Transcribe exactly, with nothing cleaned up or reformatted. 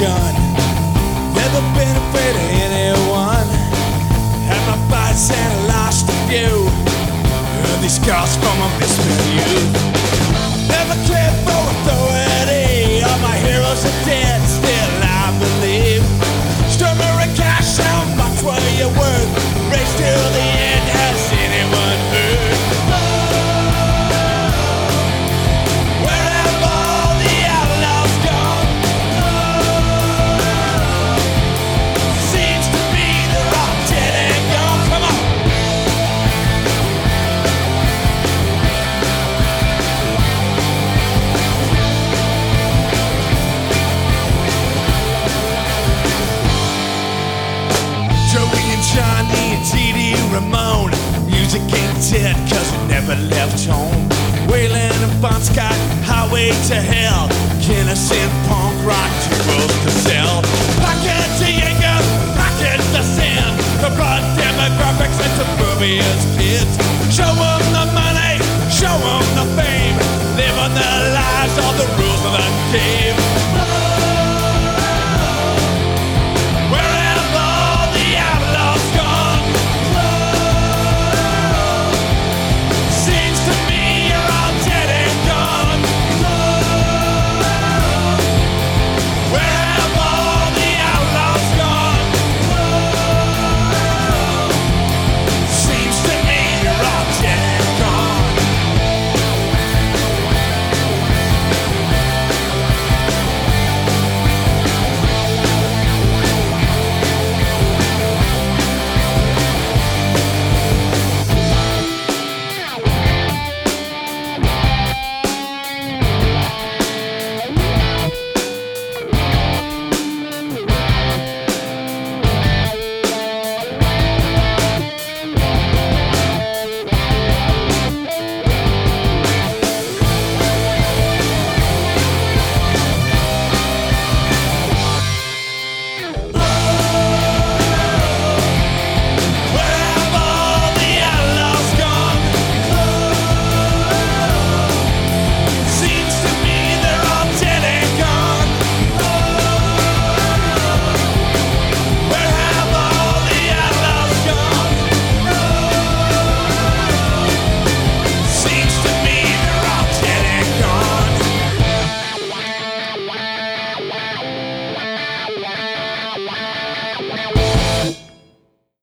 gun. Never been afraid of anyone. Had my fights and I lost a few. Heard these scars from a misspent youth. Never cared for authority. All my heroes are dead, still I believe. Stronger and cash, how much were you worth? Race till the end, has anyone heard? Where have all the outlaws gone? Seems to be they're all dead and gone. Come on! Joey and Johnny and T D Ramone. Music ain't dead cause we never left home. Waylon and Bon Scott, Highway to Hell. Kinnison, punk rock, jewels to sell. Pocket to Jaeger, pocket to sin. The broad demographics and suburbia's kids. Show them the money, show them the fame. Living their lives, all the rules of the game.